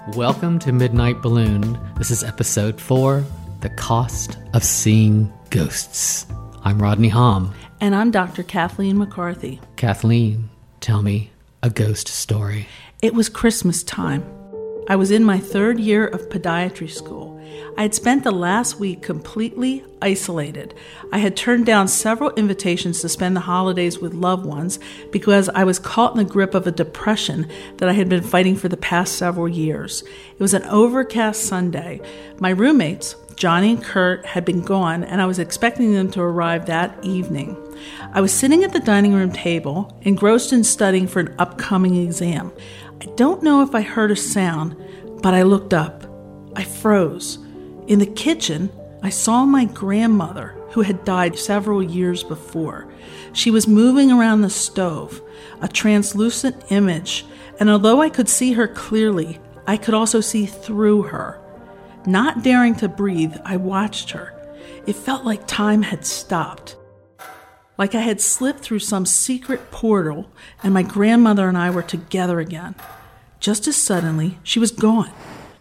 Welcome to Midnight Balloon. This is episode 4, The Cost of Seeing Ghosts. I'm Rodney Hom. And I'm Dr. Kathleen McCarthy. Kathleen, tell me a ghost story. It was Christmas time. I was in my 3rd year of podiatry school. I had spent the last week completely isolated. I had turned down several invitations to spend the holidays with loved ones because I was caught in the grip of a depression that I had been fighting for the past several years. It was an overcast Sunday. My roommates, Johnny and Kurt, had been gone, and I was expecting them to arrive that evening. I was sitting at the dining room table, engrossed in studying for an upcoming exam. I don't know if I heard a sound, but I looked up. I froze. In the kitchen, I saw my grandmother, who had died several years before. She was moving around the stove, a translucent image, and although I could see her clearly, I could also see through her. Not daring to breathe, I watched her. It felt like time had stopped. Like I had slipped through some secret portal and my grandmother and I were together again. Just as suddenly, she was gone.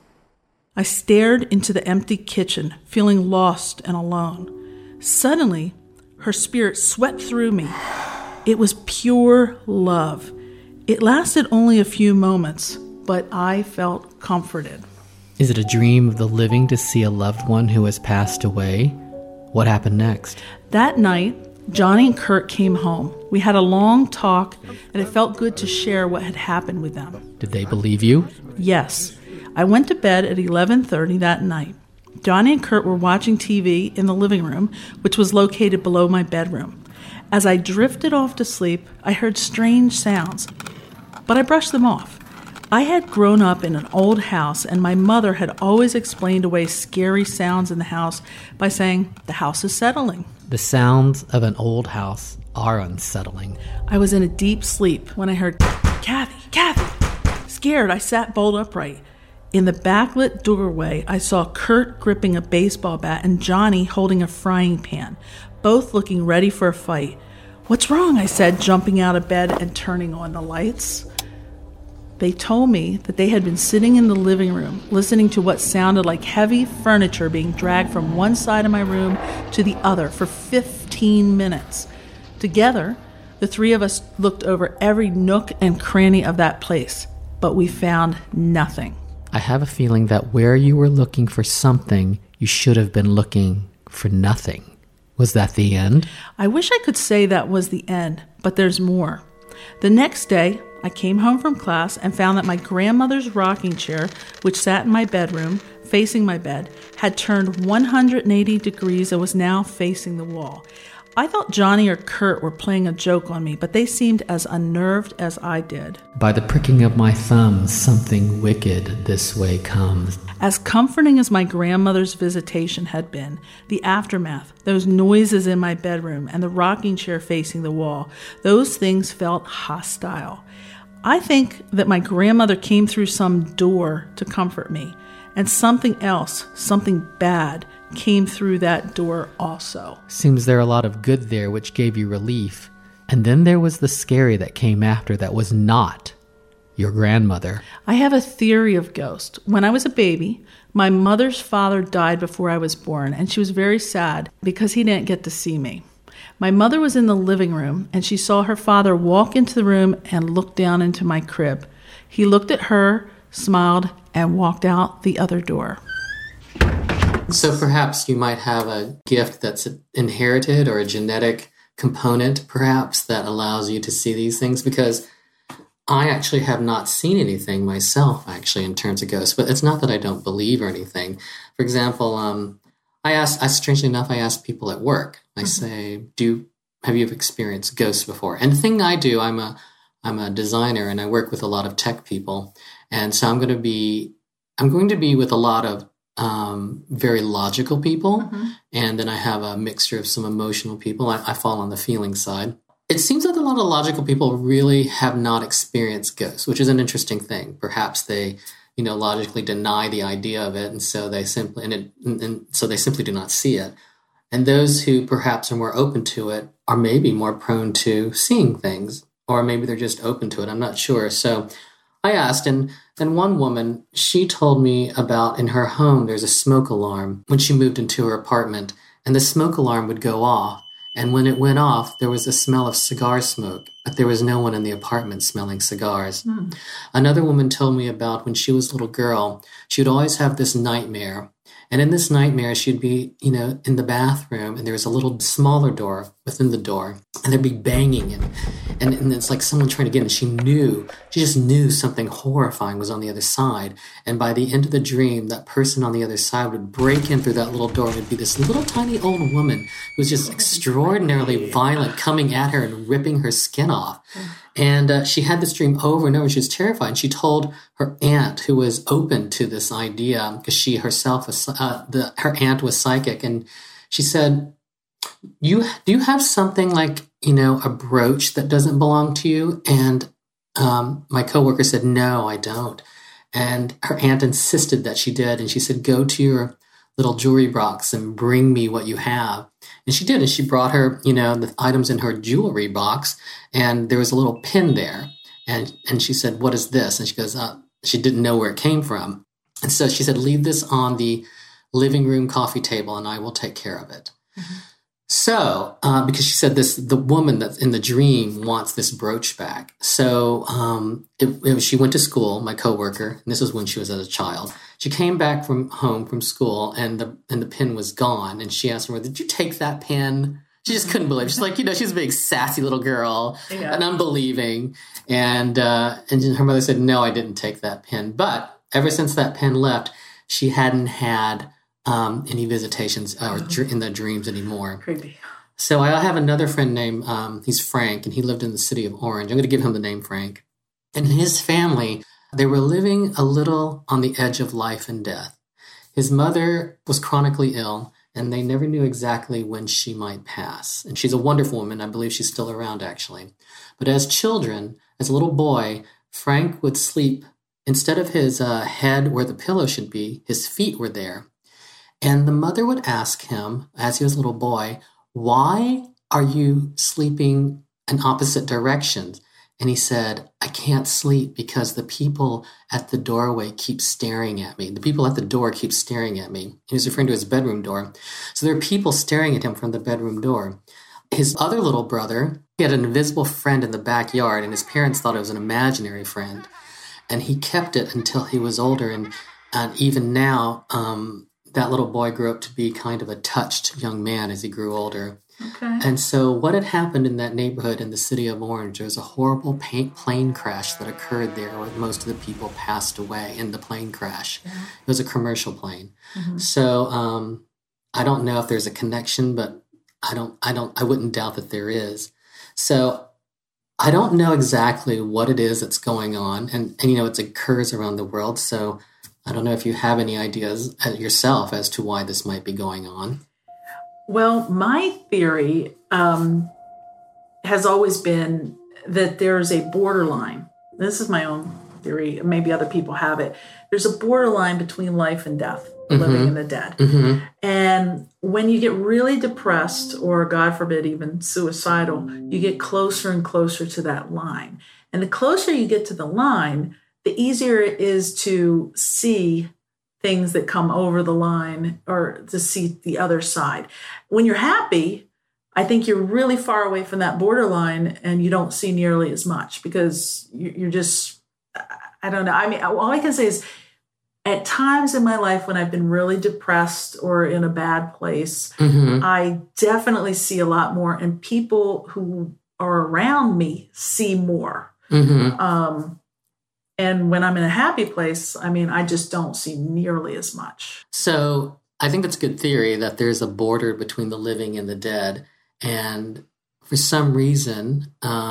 I stared into the empty kitchen, feeling lost and alone. Suddenly, her spirit swept through me. It was pure love. It lasted only a few moments, but I felt comforted. Is it a dream of the living to see a loved one who has passed away? What happened next? That night, Johnny and Kurt came home. We had a long talk, and it felt good to share what had happened with them. Did they believe you? Yes. I went to bed at 11:30 that night. Johnny and Kurt were watching TV in the living room, which was located below my bedroom. As I drifted off to sleep, I heard strange sounds, but I brushed them off. I had grown up in an old house, and my mother had always explained away scary sounds in the house by saying, "The house is settling." The sounds of an old house are unsettling. I was in a deep sleep when I heard, Kathy. Scared, I sat bolt upright. In the backlit doorway, I saw Kurt gripping a baseball bat and Johnny holding a frying pan, both looking ready for a fight. "What's wrong?" I said, jumping out of bed and turning on the lights. They told me that they had been sitting in the living room, listening to what sounded like heavy furniture being dragged from one side of my room to the other for 15 minutes. Together, the 3 of us looked over every nook and cranny of that place, but we found nothing. I have a feeling that where you were looking for something, you should have been looking for nothing. Was that the end? I wish I could say that was the end, but there's more. The next day, I came home from class and found that my grandmother's rocking chair, which sat in my bedroom, facing my bed, had turned 180 degrees and was now facing the wall. I thought Johnny or Kurt were playing a joke on me, but they seemed as unnerved as I did. By the pricking of my thumbs, something wicked this way comes. As comforting as my grandmother's visitation had been, the aftermath, those noises in my bedroom and the rocking chair facing the wall, those things felt hostile. I think that my grandmother came through some door to comfort me, and something else, something bad, came through that door also. Seems there are a lot of good there which gave you relief. And then there was the scary that came after that was not your grandmother. I have a theory of ghosts. When I was a baby, my mother's father died before I was born, and she was very sad because he didn't get to see me. My mother was in the living room, and she saw her father walk into the room and look down into my crib. He looked at her, smiled, and walked out the other door. So perhaps you might have a gift that's inherited or a genetic component, perhaps, that allows you to see these things, because I actually have not seen anything myself, actually, in terms of ghosts. But it's not that I don't believe or anything. For example, strangely enough, I ask people at work. I say, have you experienced ghosts before? And the thing I do, I'm a designer and I work with a lot of tech people. And so I'm going to be with a lot of very logical people, and then I have a mixture of some emotional people. I fall on the feeling side. It seems that a lot of logical people really have not experienced ghosts, which is an interesting thing. Perhaps they, logically deny the idea of it, and so they simply do not see it. And those who perhaps are more open to it are maybe more prone to seeing things, or maybe they're just open to it. I'm not sure. So I asked, and one woman, she told me about in her home, there's a smoke alarm when she moved into her apartment, and the smoke alarm would go off. And when it went off, there was a smell of cigar smoke, but there was no one in the apartment smelling cigars. Another woman told me about when she was a little girl, she would always have this nightmare. And in this nightmare, she'd be, in the bathroom, and there was a little smaller door within the door, and there'd be banging, and it's like someone trying to get in. She just knew something horrifying was on the other side. And by the end of the dream, that person on the other side would break in through that little door, and it'd be this little tiny old woman who was just extraordinarily violent, coming at her and ripping her skin off. And she had this dream over and over. She was terrified. And she told her aunt, who was open to this idea, because she herself was, her aunt was psychic. And she said, do you have something like, a brooch that doesn't belong to you? And my coworker said, no, I don't. And her aunt insisted that she did. And she said, go to your little jewelry box and bring me what you have. And she did. And she brought her, the items in her jewelry box. And there was a little pin there. And she said, what is this? And she goes, she didn't know where it came from. And so she said, leave this on the living room coffee table and I will take care of it. Mm-hmm. So, because she said the woman that's in the dream wants this brooch back. So, she went to school, my coworker, and this was when she was as a child. She came back from home from school and the pin was gone. And she asked her, did you take that pin? She just couldn't believe it. She's like, she's a big sassy little girl and unbelieving. And her mother said, no, I didn't take that pin. But ever since that pin left, she hadn't had any visitations or in the dreams anymore. Creepy. So I have another friend named, he's Frank, and he lived in the city of Orange. I'm going to give him the name Frank. And his family, they were living a little on the edge of life and death. His mother was chronically ill, and they never knew exactly when she might pass. And she's a wonderful woman. I believe she's still around, actually. But as children, as a little boy, Frank would sleep. Instead of his head where the pillow should be, his feet were there. And the mother would ask him, as he was a little boy, why are you sleeping in opposite directions? And he said, I can't sleep because the people at the doorway keep staring at me. The people at the door keep staring at me. He was referring to his bedroom door. So there are people staring at him from the bedroom door. His other little brother, he had an invisible friend in the backyard, and his parents thought it was an imaginary friend. And he kept it until he was older. And even now, that little boy grew up to be kind of a touched young man as he grew older. Okay. And so what had happened in that neighborhood in the city of Orange, there was a horrible plane crash that occurred there where most of the people passed away in the plane crash. Yeah. It was a commercial plane. Mm-hmm. So I don't know if there's a connection, but I wouldn't doubt that there is. So I don't know exactly what it is that's going on. And it occurs around the world. So I don't know if you have any ideas yourself as to why this might be going on. Well, my theory has always been that there's a borderline. This is my own theory. Maybe other people have it. There's a borderline between life and death, mm-hmm. living and the dead. Mm-hmm. And when you get really depressed or, God forbid, even suicidal, you get closer and closer to that line. And the closer you get to the line, the easier it is to see things that come over the line or to see the other side. When you're happy, I think you're really far away from that borderline and you don't see nearly as much because you're just, I don't know. I mean, all I can say is at times in my life when I've been really depressed or in a bad place, mm-hmm. I definitely see a lot more, and people who are around me see more. Mm-hmm. And when I'm in a happy place, I just don't see nearly as much. So I think that's a good theory that there's a border between the living and the dead. And for some reason,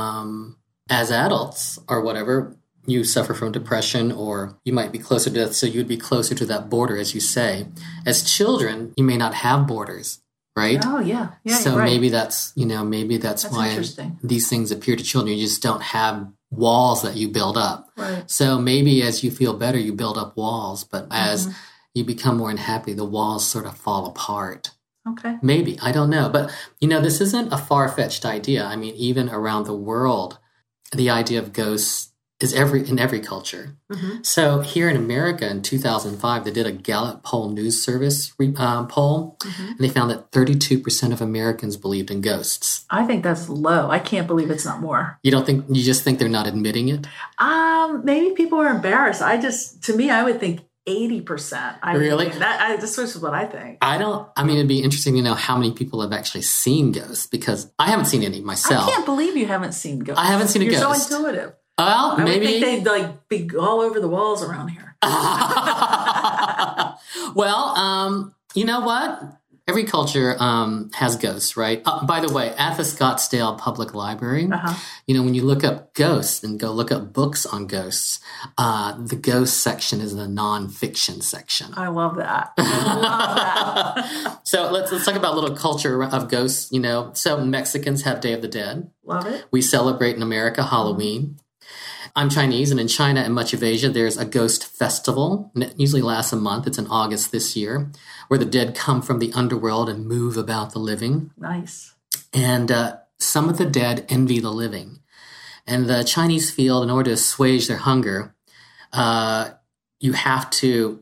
as adults or whatever, you suffer from depression or you might be closer to death. So you'd be closer to that border, as you say. As children, you may not have borders, right? Oh, yeah. Yeah. So right. maybe that's why these things appear to children. You just don't have walls that you build up. Right. So maybe as you feel better, you build up walls, but as mm-hmm. you become more unhappy, the walls sort of fall apart. Okay. Maybe. I don't know. But, this isn't a far-fetched idea. Even around the world, the idea of ghosts in every culture. So here in America in 2005, they did a Gallup Poll News Service poll, and they found that 32% of Americans believed in ghosts. I think that's low. I can't believe it's not more. You don't think, you just think they're not admitting it? Maybe people are embarrassed. To me, I would think 80%. Really? This is what I think. It'd be interesting to know how many people have actually seen ghosts, because I haven't seen any myself. I can't believe you haven't seen ghosts. I haven't seen a ghost. You're so intuitive. Well, maybe. I would think they'd be all over the walls around here. Well, you know what? Every culture has ghosts, right? By the way, at the Scottsdale Public Library, when you look up ghosts and go look up books on ghosts, the ghost section is the nonfiction section. I love that. So let's talk about a little culture of ghosts. So Mexicans have Day of the Dead. Love it. We celebrate in America Halloween. I'm Chinese, and in China and much of Asia, there's a ghost festival, and it usually lasts a month. It's in August this year, where the dead come from the underworld and move about the living. Nice. And some of the dead envy the living. And the Chinese feel, in order to assuage their hunger, you have to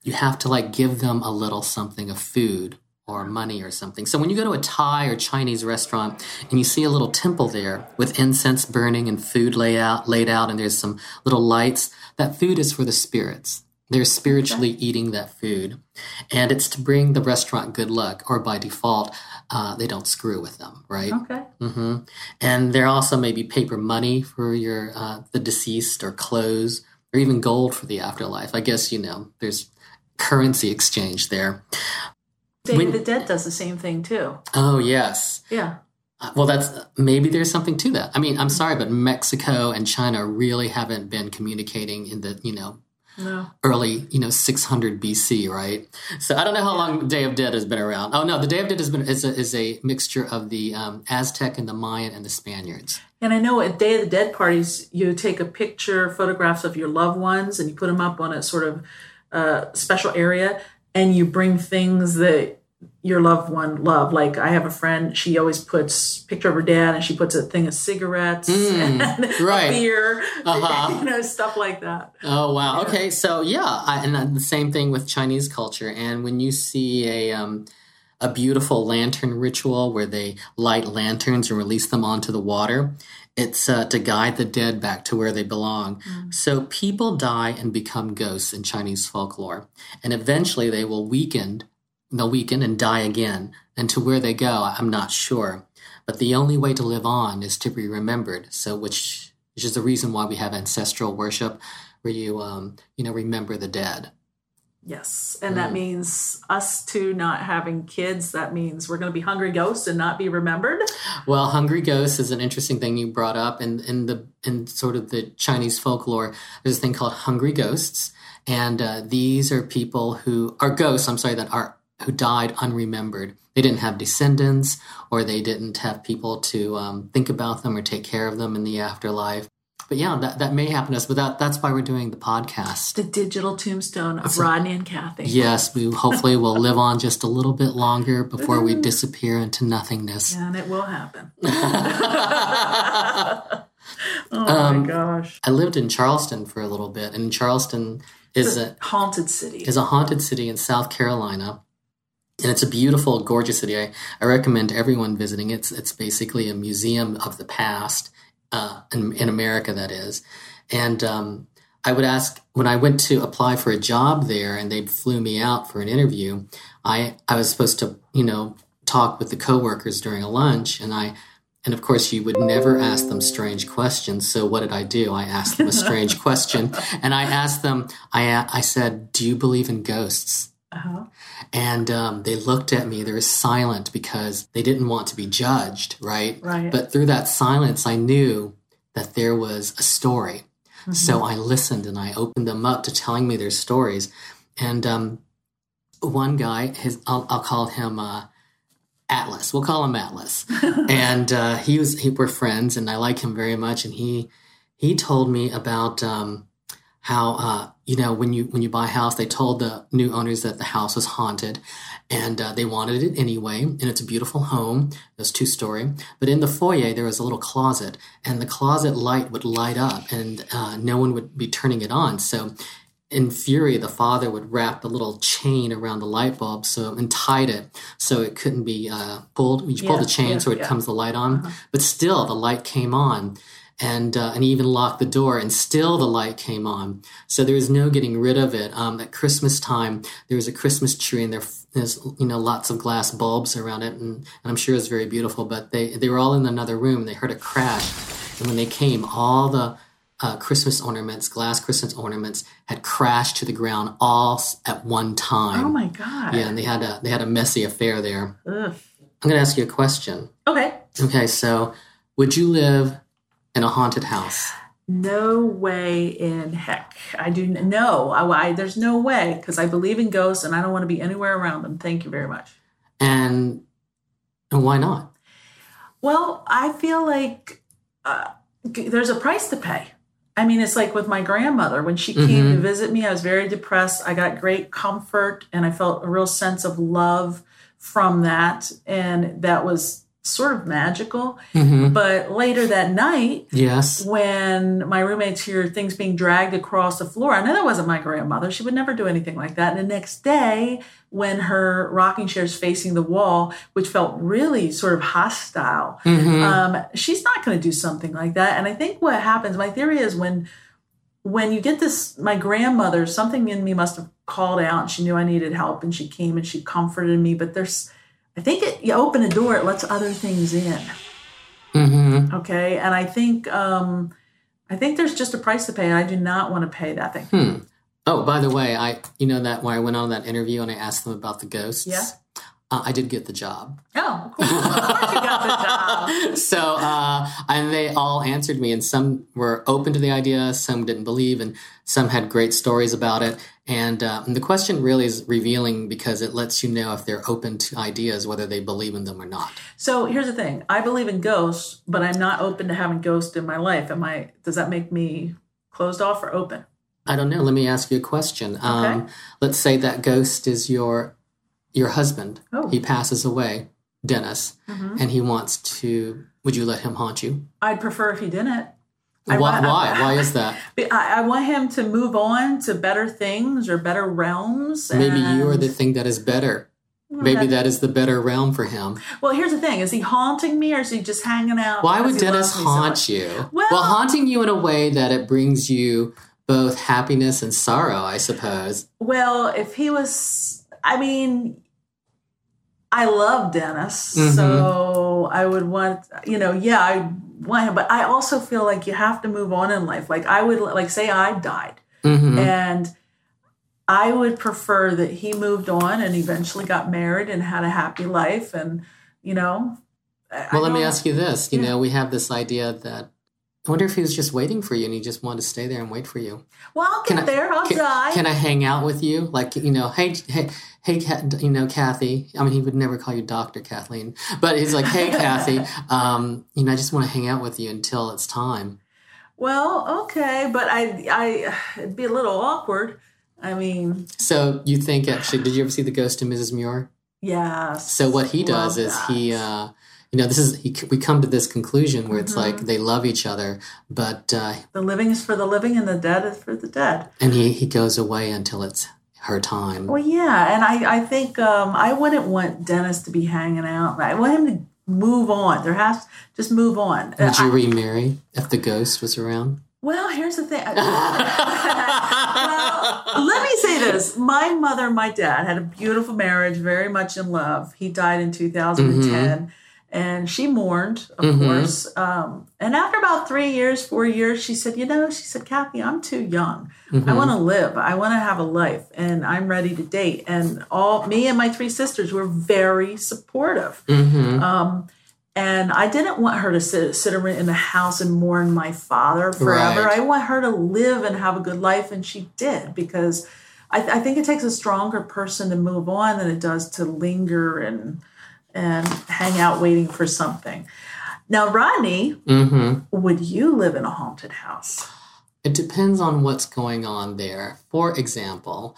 give them a little something of food or money or something. So when you go to a Thai or Chinese restaurant and you see a little temple there with incense burning and food laid out, and there's some little lights, that food is for the spirits. They're spiritually eating that food. And it's to bring the restaurant good luck, or by default, they don't screw with them, right? Okay. And there also may be paper money for the deceased, or clothes, or even gold for the afterlife. I guess, there's currency exchange there. Day of the Dead does the same thing too. Oh, yes. Yeah. Well, maybe there's something to that. I mean, I'm sorry, but Mexico and China really haven't been communicating in the, early, 600 BC, right? So I don't know how long Day of Dead has been around. Oh, no, the Day of Dead is a mixture of the Aztec and the Mayan and the Spaniards. And I know at Day of the Dead parties, you take photographs of your loved ones, and you put them up on a sort of special area, and you bring things that your loved one loved. Like I have a friend, she always puts a picture of her dad, and she puts a thing of cigarettes and right. a beer, stuff like that. Oh, wow. Yeah. Okay. So and the same thing with Chinese culture. And when you see a beautiful lantern ritual where they light lanterns and release them onto the water, it's to guide the dead back to where they belong. So people die and become ghosts in Chinese folklore. And eventually they will weaken and die again. And to where they go, I'm not sure. But the only way to live on is to be remembered. So which is the reason why we have ancestral worship, where you, remember the dead. Yes. And that means us two not having kids. That means we're going to be hungry ghosts and not be remembered. Well, hungry ghosts is an interesting thing you brought up. In sort of the Chinese folklore, there's a thing called hungry ghosts. And these are people who are ghosts, who died unremembered. They didn't have descendants, or they didn't have people to think about them or take care of them in the afterlife. But yeah, that may happen to us, but that's why we're doing the podcast. The digital tombstone of Rodney and Kathy. Yes, we hopefully will live on just a little bit longer before we disappear into nothingness. And it will happen. My gosh. I lived in Charleston for a little bit, and Charleston is a haunted city. Is a haunted city in South Carolina. And it's a beautiful, gorgeous city. I recommend everyone visiting it. It's basically a museum of the past. In America, that is. And I would ask, when I went to apply for a job there and they flew me out for an interview, I was supposed to, talk with the coworkers during a lunch. And of course, you would never ask them strange questions. So what did I do? I asked them a strange question. And I asked them, I said, do you believe in ghosts? Uh-huh. And they looked at me. They were silent because they didn't want to be judged, right? Right. But through that silence, I knew that there was a story. Mm-hmm. So I listened and I opened them up to telling me their stories. And one guy, I'll call him Atlas. We'll call him Atlas. And we're friends, and I like him very much. And he told me about how when you buy a house, they told the new owners that the house was haunted, and they wanted it anyway. And it's a beautiful home. It was 2-story, but in the foyer there was a little closet, and the closet light would light up, and no one would be turning it on. So, in fury, the father would wrap the little chain around the light bulb and tied it so it couldn't be pulled. You pull the chain so it comes the light on, but still the light came on. And he even locked the door, and still the light came on. So there was no getting rid of it. At Christmas time, there was a Christmas tree, and there's lots of glass bulbs around it, and I'm sure it was very beautiful. But they were all in another room, and they heard a crash. And when they came, all the Christmas ornaments, glass Christmas ornaments, had crashed to the ground all at one time. Oh my God! Yeah, and they had a messy affair there. Ugh. I'm going to ask you a question. Okay. Okay, so would you live in a haunted house? No way in heck. I do no. There's no way, because I believe in ghosts and I don't want to be anywhere around them. Thank you very much. And why not? Well, I feel like there's a price to pay. I mean, it's like with my grandmother. When she came to visit me, I was very depressed. I got great comfort, and I felt a real sense of love from that. And that was sort of magical. But later that night, yes, when my roommates hear things being dragged across the floor, I know that wasn't my grandmother. She would never do anything like that. And the next day, when her rocking chair is facing the wall, which felt really sort of hostile, she's not going to do something like that. And I think what happens, my theory is when you get this, my grandmother, something in me must have called out, and she knew I needed help, and she came and she comforted me. But I think you open a door, it lets other things in. Okay, and I think there's just a price to pay, and I do not want to pay that thing. Oh, by the way, that when I went on that interview and I asked them about the ghosts, yeah, I did get the job. Oh, cool. Of course you got the job. So, and they all answered me, and some were open to the idea, some didn't believe, and some had great stories about it. And the question really is revealing, because it lets you know if they're open to ideas, whether they believe in them or not. So here's the thing. I believe in ghosts, but I'm not open to having ghosts in my life. Does that make me closed off or open? I don't know. Let me ask you a question. Okay. Let's say that ghost is your husband. Oh. He passes away, Dennis, and he wants to, would you let him haunt you? I'd prefer if he didn't. Why? Why is that? I want him to move on to better things or better realms. Maybe you are the thing that is better. Maybe that is the better realm for him. Well, here's the thing. Is he haunting me, or is he just hanging out? Why would Dennis haunt you? Well, haunting you in a way that it brings you both happiness and sorrow, I suppose. Well, if he was, I love Dennis, so I would want, I want him, but I also feel like you have to move on in life. Like I would, like say I died, and I would prefer that he moved on and eventually got married and had a happy life, and Well, let me ask you this. We have this idea that I wonder if he was just waiting for you and he just wanted to stay there and wait for you. Well, I'll get there. I'll die. Can I hang out with you? Like, hey, Kathy. I mean, he would never call you Dr. Kathleen, but he's like, hey, Kathy, I just want to hang out with you until it's time. Well, okay, but it'd be a little awkward. So you think, actually, did you ever see The Ghost of Mrs. Muir? Yes. So what he does is we come to this conclusion where it's like they love each other, but the living is for the living and the dead is for the dead. And he goes away until it's her time. Well, yeah, and I think I wouldn't want Dennis to be hanging out. I want him to move on. Just move on. Would you remarry if the ghost was around? Well, here's the thing. Well, let me say this. My mother and my dad had a beautiful marriage, very much in love. He died in 2010. And she mourned, of course. And after about 4 years, she said, Kathy, I'm too young. I want to live. I want to have a life. And I'm ready to date. And me and my 3 sisters were very supportive. And I didn't want her to sit in the house and mourn my father forever. Right. I want her to live and have a good life. And she did, because I think it takes a stronger person to move on than it does to linger and hang out waiting for something. Now, Rodney, would you live in a haunted house? It depends on what's going on there. For example,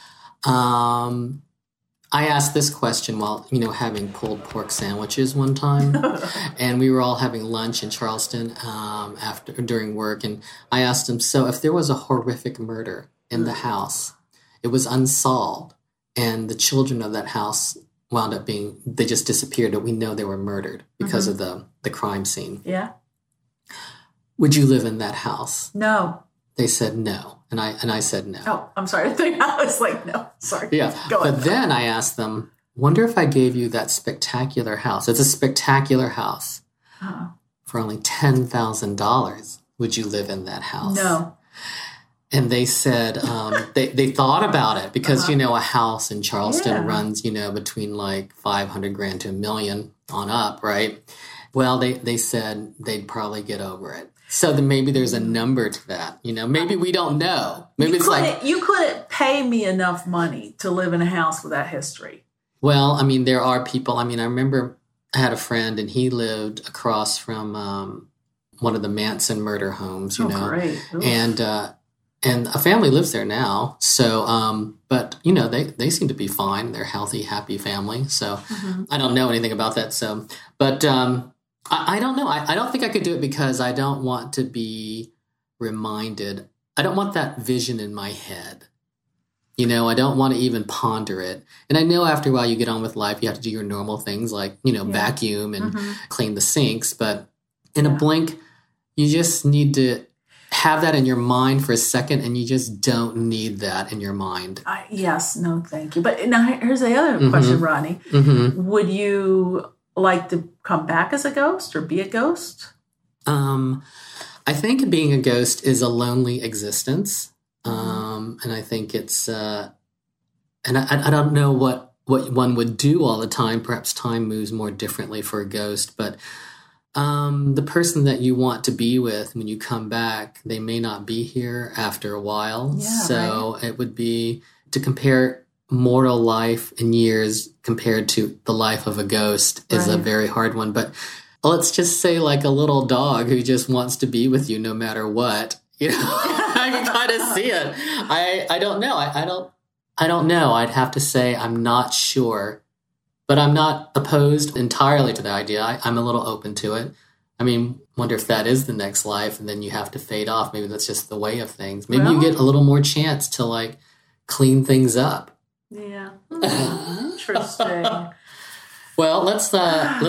I asked this question while, having pulled pork sandwiches one time, and we were all having lunch in Charleston during work, and I asked him, so if there was a horrific murder in the house, it was unsolved, and the children of that house wound up they just disappeared, but we know they were murdered because of the crime scene. Yeah. Would you live in that house? No. They said no, and I said no. Oh, I'm sorry. I was like, no, sorry. Yeah, but then I asked them, wonder if I gave you that spectacular house. It's a spectacular house. For only $10,000. Would you live in that house? No. And they said they thought about it because, a house in Charleston runs, between like $500,000 to $1 million on up, right? Well, they said they'd probably get over it. So then maybe there's a number to that. Maybe we don't know. Maybe it's like... You couldn't pay me enough money to live in a house with that history. Well, I mean, there are people... I mean, I remember I had a friend and he lived across from one of the Manson murder homes, Great. And a family lives there now. So, but, they seem to be fine. They're a healthy, happy family. So I don't know anything about that. So, but... I don't know. I don't think I could do it because I don't want to be reminded. I don't want that vision in my head. I don't want to even ponder it. And I know after a while you get on with life, you have to do your normal things like, vacuum and clean the sinks. But in a blink, you just need to have that in your mind for a second, and you just don't need that in your mind. Yes. No, thank you. But now here's the other question, Ronnie. Would you like to come back as a ghost or be a ghost? I think being a ghost is a lonely existence. And I think it's, and I don't know what one would do all the time. Perhaps time moves more differently for a ghost, but the person that you want to be with when you come back, they may not be here after a while. Yeah, so it would be to compare mortal life in years compared to the life of a ghost is a very hard one. But let's just say like a little dog who just wants to be with you no matter what. I can kind of see it. I don't know. I don't know. I'd have to say I'm not sure, but I'm not opposed entirely to the idea. I'm a little open to it. I mean, wonder if that is the next life and then you have to fade off. Maybe that's just the way of things. Maybe you get a little more chance to like clean things up. Yeah. Interesting. Well, let's go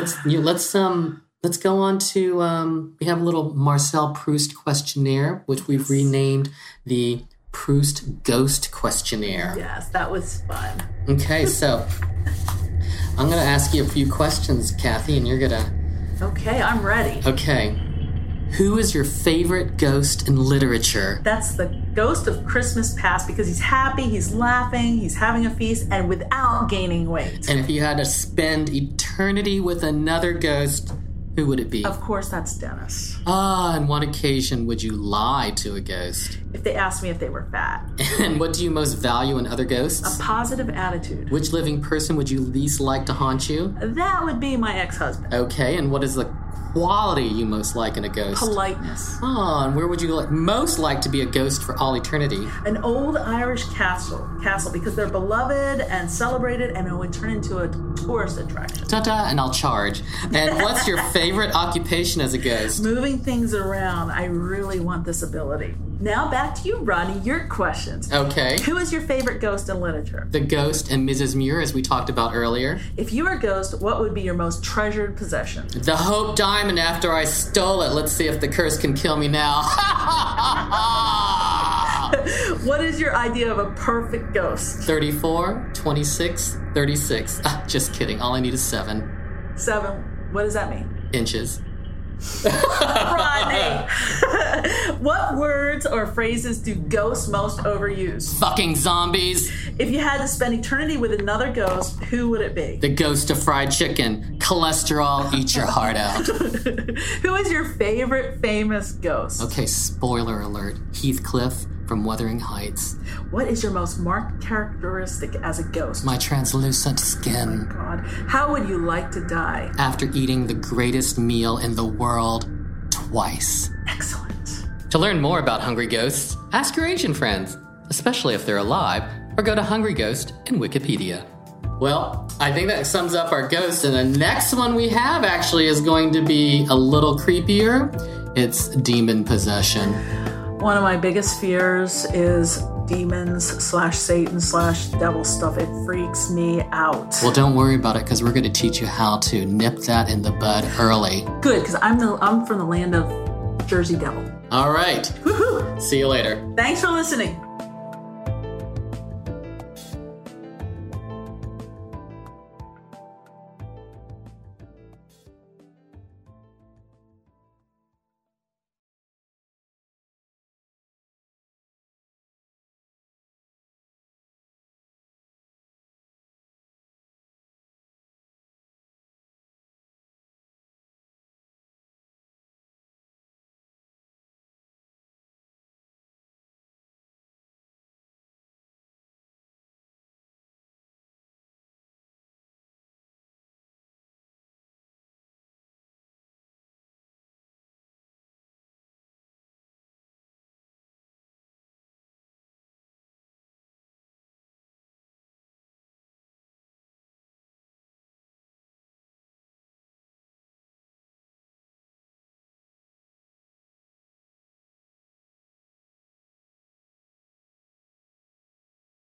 on to we have a little Marcel Proust questionnaire, which we've renamed the Proust Ghost Questionnaire. Yes, that was fun. Okay, so I'm going to ask you a few questions, Kathy, and you're going to... Okay, I'm ready. Okay. Who is your favorite ghost in literature? That's the ghost of Christmas Past because he's happy, he's laughing, he's having a feast, and without gaining weight. And if you had to spend eternity with another ghost, who would it be? Of course, that's Dennis. On what occasion would you lie to a ghost? If they asked me if they were fat. And what do you most value in other ghosts? A positive attitude. Which living person would you least like to haunt you? That would be my ex-husband. Okay, and what is the quality you most like in a ghost? Politeness. Oh, and where would you most like to be a ghost for all eternity? An old Irish castle because they're beloved and celebrated and it would turn into a tourist attraction. Ta-ta, and I'll charge. And what's your favorite occupation as a ghost? Moving things around. I really want this ability. Now back to you, Ronnie, your questions. Okay. Who is your favorite ghost in literature? The Ghost and Mrs. Muir, as we talked about earlier. If you were a ghost, what would be your most treasured possession? The Hope Diamond after I stole it. Let's see if the curse can kill me now. What is your idea of a perfect ghost? 34, 26, 36. Just kidding. All I need is 7. 7. What does that mean? Inches. Rodney! What words or phrases do ghosts most overuse? Fucking zombies. If you had to spend eternity with another ghost, who would it be? The ghost of fried chicken. Cholesterol, eat your heart out. Who is your favorite famous ghost? Okay, spoiler alert. Heathcliff from Wuthering Heights. What is your most marked characteristic as a ghost? My translucent skin. Oh, God. How would you like to die? After eating the greatest meal in the world twice. Excellent. To learn more about hungry ghosts, ask your Asian friends, especially if they're alive, or go to Hungry Ghost in Wikipedia. Well, I think that sums up our ghosts, and the next one we have actually is going to be a little creepier. It's demon possession. One of my biggest fears is demons/Satan/devil stuff. It freaks me out. Well, don't worry about it, because we're going to teach you how to nip that in the bud early. Good, because I'm from the land of Jersey Devil. All right. Woohoo! See you later. Thanks for listening.